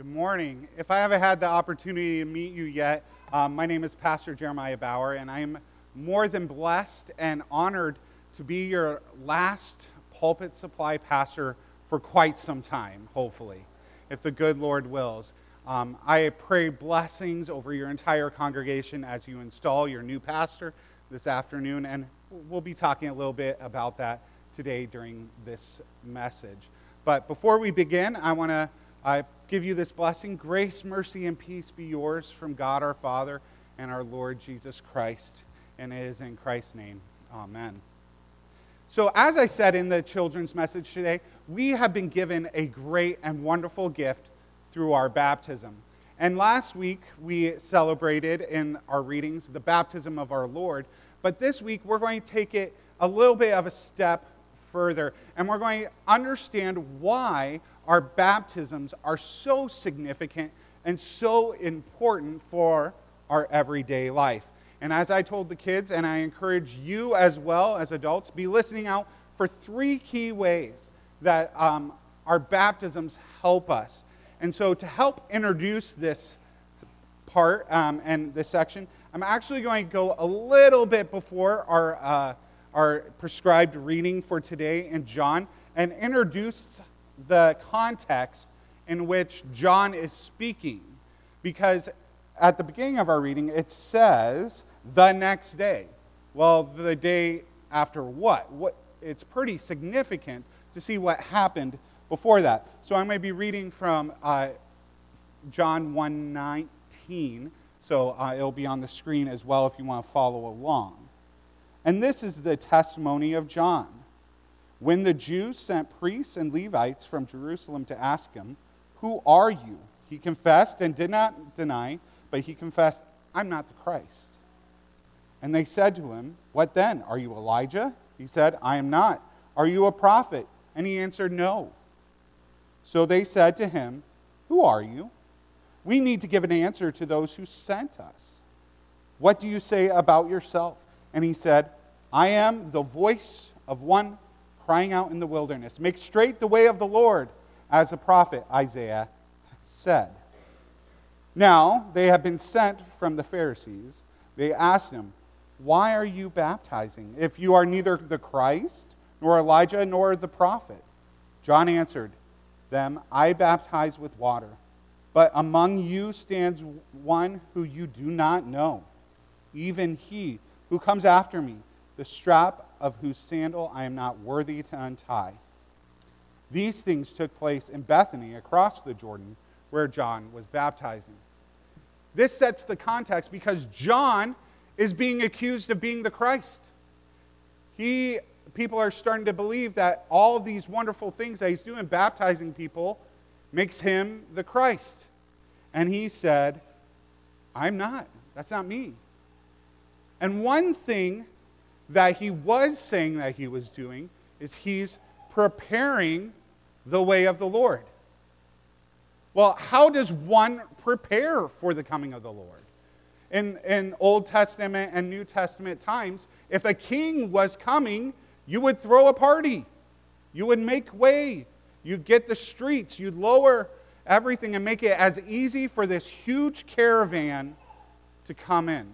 Good morning. If I haven't had the opportunity to meet you yet, my name is Pastor Jeremiah Bauer, and I am more than blessed and honored to be your last pulpit supply pastor for quite some time, hopefully, if the good Lord wills. I pray blessings over your entire congregation as you install your new pastor this afternoon, and we'll be talking a little bit about that today during this message. But before we begin, I want to give you this blessing. Grace, mercy, and peace be yours from God our Father and our Lord Jesus Christ. And it is in Christ's name. Amen. So as I said in the children's message today, we have been given a great and wonderful gift through our baptism. And last week we celebrated in our readings the baptism of our Lord. But this week we're going to take it a little bit of a step further. And we're going to understand why our baptisms are so significant and so important for our everyday life. And as I told the kids, and I encourage you as well as adults, be listening out for three key ways that our baptisms help us. And so to help introduce this part and this section, I'm actually going to go a little bit before our prescribed reading for today in John and introduce the context in which John is speaking. Because at the beginning of our reading, it says, the next day. Well, the day after what? It's pretty significant to see what happened before that. So I'm going to be reading from John 1:19. So it'll be on the screen as well if you want to follow along. And this is the testimony of John. When the Jews sent priests and Levites from Jerusalem to ask him, "Who are you?" he confessed and did not deny, but he confessed, "I'm not the Christ." And they said to him, "What then? Are you Elijah?" He said, "I am not." "Are you a prophet?" And he answered, "No." So they said to him, "Who are you? We need to give an answer to those who sent us. What do you say about yourself?" And he said, "I am the voice of one crying out in the wilderness, 'Make straight the way of the Lord,' as the prophet Isaiah said." Now they had been sent from the Pharisees. They asked him, "Why are you baptizing, if you are neither the Christ, nor Elijah, nor the prophet?" John answered them, "I baptize with water, but among you stands one who you do not know, even he who comes after me, the strap of whose sandal I am not worthy to untie." These things took place in Bethany across the Jordan, where John was baptizing. This sets the context because John is being accused of being the Christ. People are starting to believe that all these wonderful things that he's doing, baptizing people, makes him the Christ. And he said, "I'm not. That's not me." And one thing that he was saying that he was doing is he's preparing the way of the Lord. Well, how does one prepare for the coming of the Lord? In Old Testament and New Testament times, if a king was coming, you would throw a party. You would make way. You'd get the streets. You'd lower everything and make it as easy for this huge caravan to come in.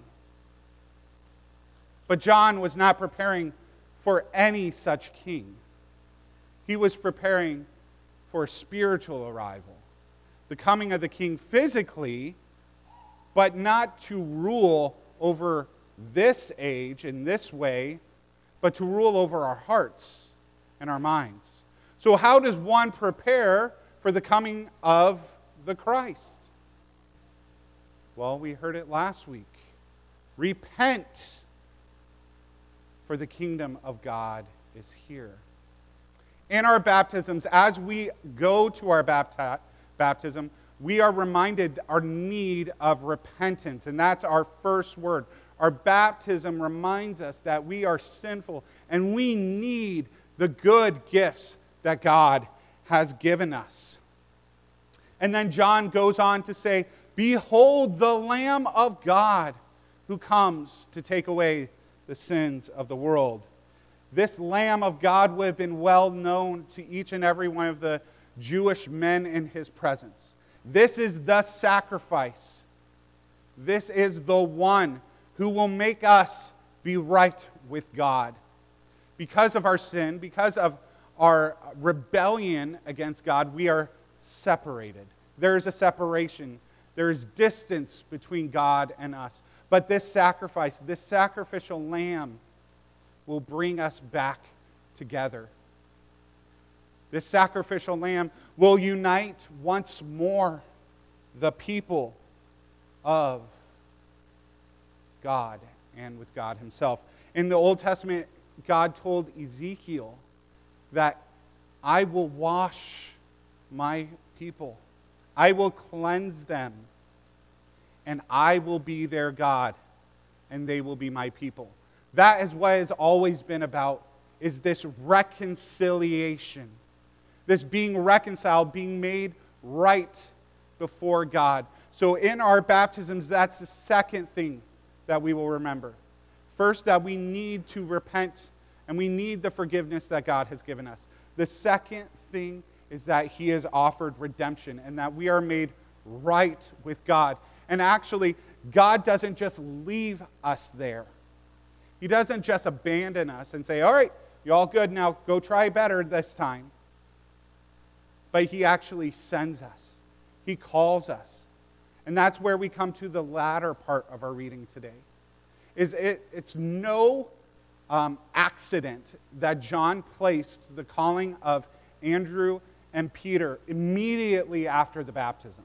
But John was not preparing for any such king. He was preparing for a spiritual arrival. The coming of the king physically, but not to rule over this age in this way, but to rule over our hearts and our minds. So how does one prepare for the coming of the Christ? Well, we heard it last week. Repent, for the kingdom of God is here. In our baptisms, as we go to our baptism, we are reminded our need of repentance, and that's our first word. Our baptism reminds us that we are sinful and we need the good gifts that God has given us. And then John goes on to say, "Behold the Lamb of God who comes to take away the sins of the world." This Lamb of God would have been well known to each and every one of the Jewish men in his presence. This is the sacrifice. This is the one who will make us be right with God. Because of our sin, because of our rebellion against God, we are separated. There is a separation. There is distance between God and us. But this sacrifice, this sacrificial lamb, will bring us back together. This sacrificial lamb will unite once more the people of God and with God himself. In the Old Testament, God told Ezekiel that I will wash my people. I will cleanse them. And I will be their God, and they will be my people. That is what has always been about, is this reconciliation. This being reconciled, being made right before God. So in our baptisms, that's the second thing that we will remember. First, that we need to repent, and we need the forgiveness that God has given us. The second thing is that he has offered redemption, and that we are made right with God. And actually, God doesn't just leave us there. He doesn't just abandon us and say, all right, you're all good now, go try better this time. But he actually sends us. He calls us. And that's where we come to the latter part of our reading today. It's no accident that John placed the calling of Andrew and Peter immediately after the baptism.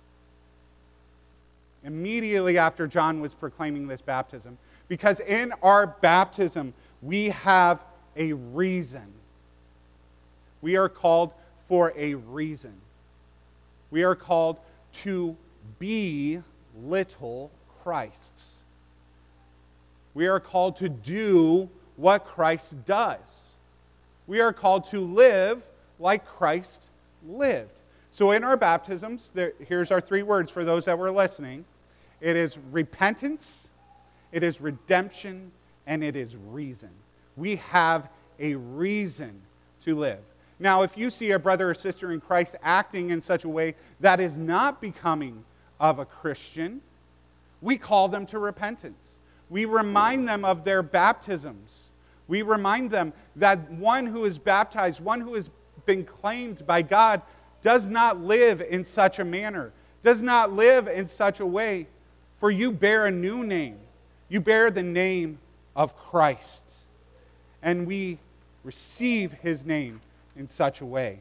Immediately after John was proclaiming this baptism. Because in our baptism, we have a reason. We are called for a reason. We are called to be little Christs. We are called to do what Christ does. We are called to live like Christ lived. So in our baptisms, here's our three words for those that were listening. It is repentance, it is redemption, and it is reason. We have a reason to live. Now, if you see a brother or sister in Christ acting in such a way that is not becoming of a Christian, we call them to repentance. We remind them of their baptisms. We remind them that one who is baptized, one who has been claimed by God, does not live in such a manner, does not live in such a way, for you bear a new name. You bear the name of Christ. And we receive his name in such a way.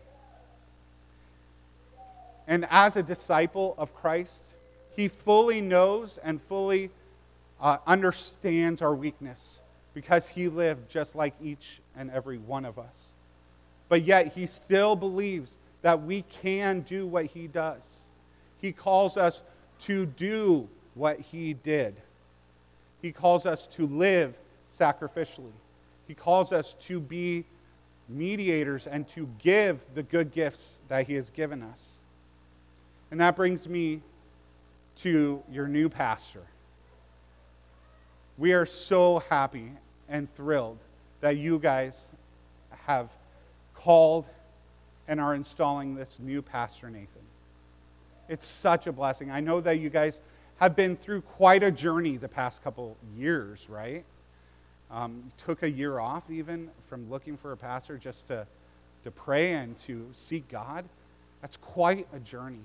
And as a disciple of Christ, he fully knows and fully understands our weakness because he lived just like each and every one of us. But yet he still believes that we can do what he does. He calls us to do what he did. He calls us to live sacrificially. He calls us to be mediators and to give the good gifts that he has given us. And that brings me to your new pastor. We are so happy and thrilled that you guys have called and are installing this new pastor, Nathan. It's such a blessing. I know that you guys have been through quite a journey the past couple years, right? Took a year off even from looking for a pastor just to pray and to seek God. That's quite a journey.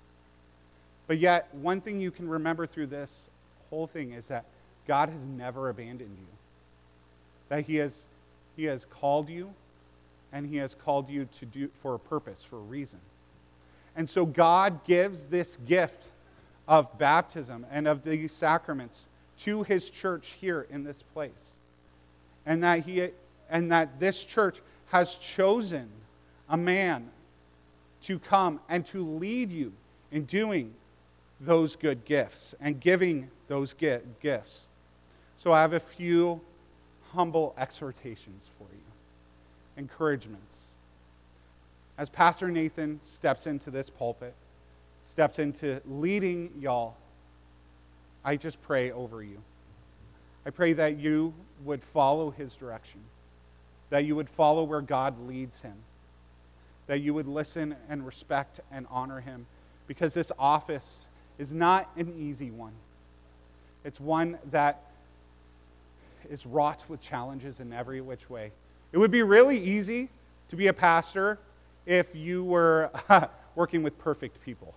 But yet, one thing you can remember through this whole thing is that God has never abandoned you. That He has called you, and He has called you to do for a purpose, for a reason. And so God gives this gift of baptism and of these sacraments to His church here in this place. And that this church has chosen a man to come and to lead you in doing those good gifts and giving those gifts. So I have a few humble exhortations for you, encouragements. As Pastor Nathan steps into this pulpit, steps into leading y'all, I just pray over you. I pray that you would follow his direction, that you would follow where God leads him, that you would listen and respect and honor him, because this office is not an easy one. It's one that is wrought with challenges in every which way. It would be really easy to be a pastor if you were working with perfect people.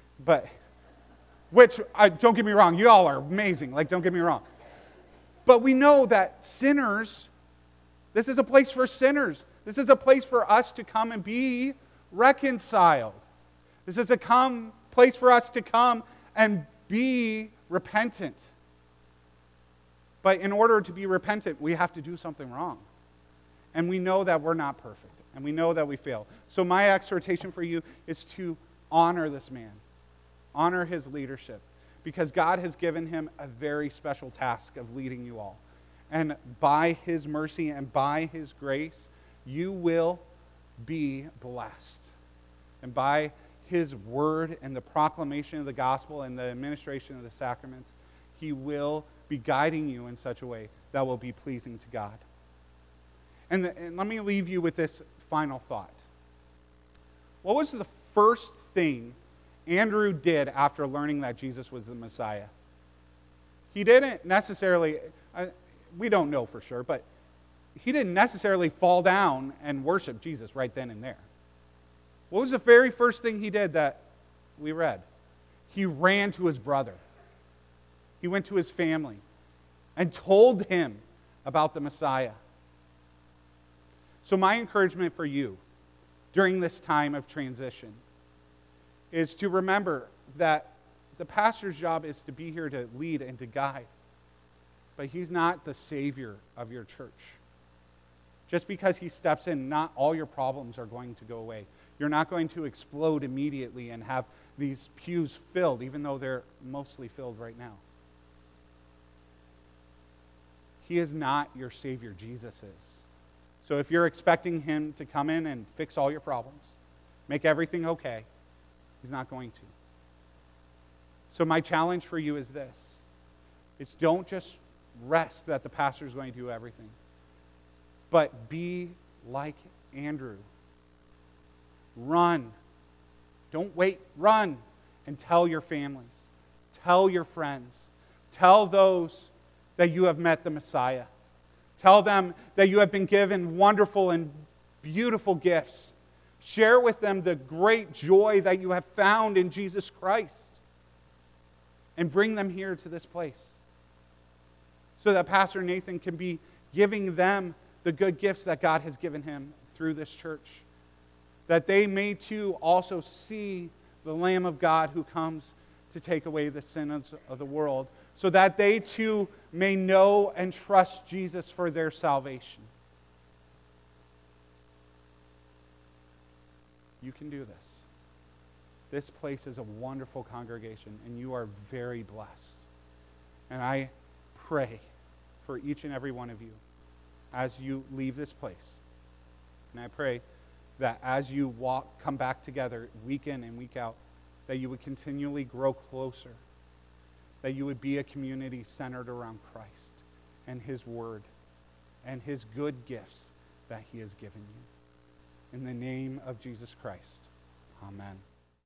Don't get me wrong, you all are amazing, don't get me wrong. But we know that sinners, this is a place for sinners. This is a place for us to come and be reconciled. This is a place for us to come and be repentant. But in order to be repentant, we have to do something wrong. And we know that we're not perfect. And we know that we fail. So my exhortation for you is to honor this man. Honor his leadership. Because God has given him a very special task of leading you all. And by his mercy and by his grace, you will be blessed. And by his word and the proclamation of the gospel and the administration of the sacraments, he will be guiding you in such a way that will be pleasing to God. And let me leave you with this final thought. What was the first thing Andrew did after learning that Jesus was the Messiah? He didn't necessarily, we don't know for sure, but he didn't necessarily fall down and worship Jesus right then and there. What was the very first thing he did that we read? He ran to his brother. He went to his family and told him about the Messiah. So my encouragement for you during this time of transition is to remember that the pastor's job is to be here to lead and to guide. But he's not the savior of your church. Just because he steps in, not all your problems are going to go away. You're not going to explode immediately and have these pews filled, even though they're mostly filled right now. He is not your Savior. Jesus is. So if you're expecting him to come in and fix all your problems, make everything okay, he's not going to. So my challenge for you is this. It's don't just rest that the pastor is going to do everything, but be like Andrew. Run. Don't wait. Run and tell your families. Tell your friends. Tell those that you have met the Messiah. Tell them that you have been given wonderful and beautiful gifts. Share with them the great joy that you have found in Jesus Christ. And bring them here to this place so that Pastor Nathan can be giving them the good gifts that God has given him through this church. That they may too also see the Lamb of God who comes to take away the sins of the world, so that they too may know and trust Jesus for their salvation. You can do this. This place is a wonderful congregation, and you are very blessed. And I pray for each and every one of you as you leave this place. And I pray that as you come back together week in and week out, that you would continually grow closer, that you would be a community centered around Christ and his word and his good gifts that he has given you. In the name of Jesus Christ, amen.